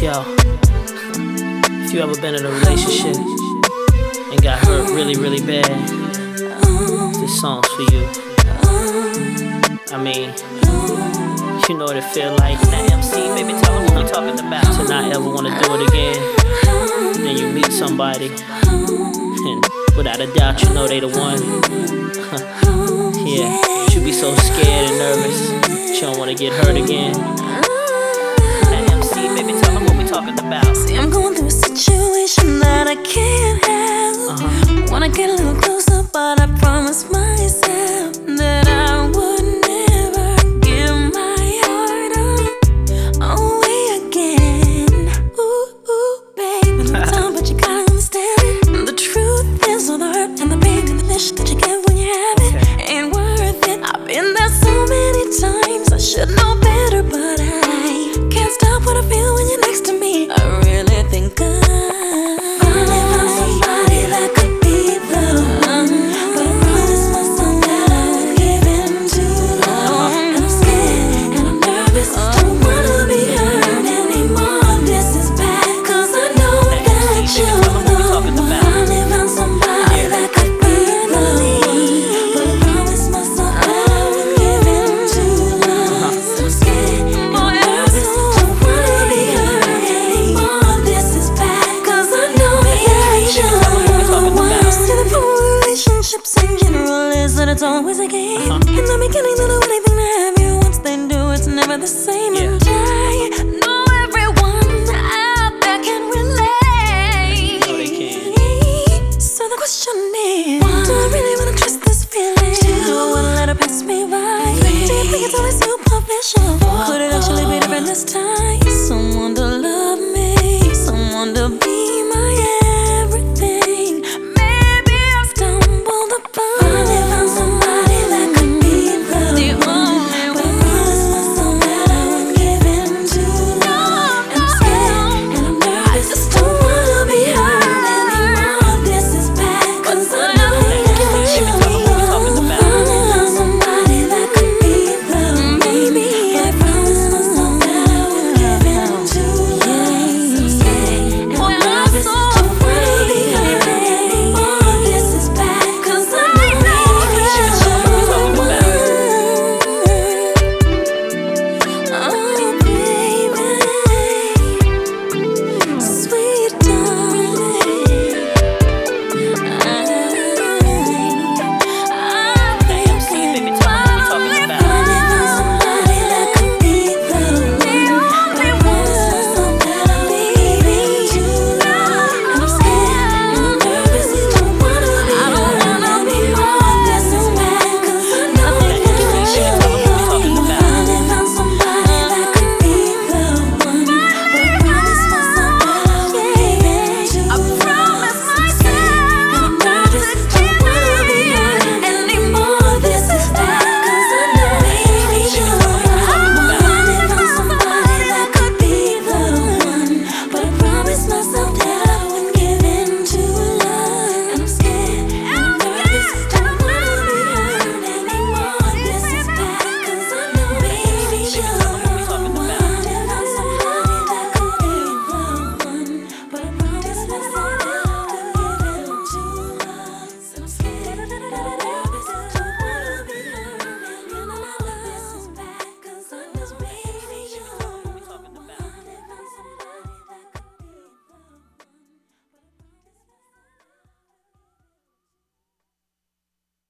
Yo, if you ever been in a relationship and got hurt really, really bad, this song's for you. I mean, you know what it feel like. That MC, baby, tell them what we talking about. To not ever wanna do it again. Then you meet somebody, and without a doubt, you know they the one. Yeah, but you be so scared and nervous, you don't wanna get hurt again. That MC, baby, tell them what we talking about. See, I'm going through a situation that I can't help. Wanna get a little closer, but I promised myself that I would never give my heart away again. Ooh, baby, no time, but you gotta understand. The truth is all the hurt and the pain and the dish that you get when you have it ain't worth it. I've been there so many times, I should know better, but I can't stop what I feel when you're next to me. I really think I finally found somebody that could be the one, but I promised myself that I would give in too long. And I'm scared and I'm nervous, don't wanna be hurt anymore. This is bad, cause I know that you're the one. Finally found somebody that could be the one, but I promised myself that I would give in too long. So I'm scared and I'm nervous, don't wanna be hurt anymore. This is bad, cause I know that you're the one. What I see the problem with relationships in general is that it's always a game. In the beginning, they'll do anything to have you. Once they do, it's never the same. And I know everyone out there can relate. No, they can't. So the question is, do I really wanna trust this feeling? Do I wanna let her pass me by? Do you think it's always superficial? Could it actually be different this time? Someone to love me, someone to be my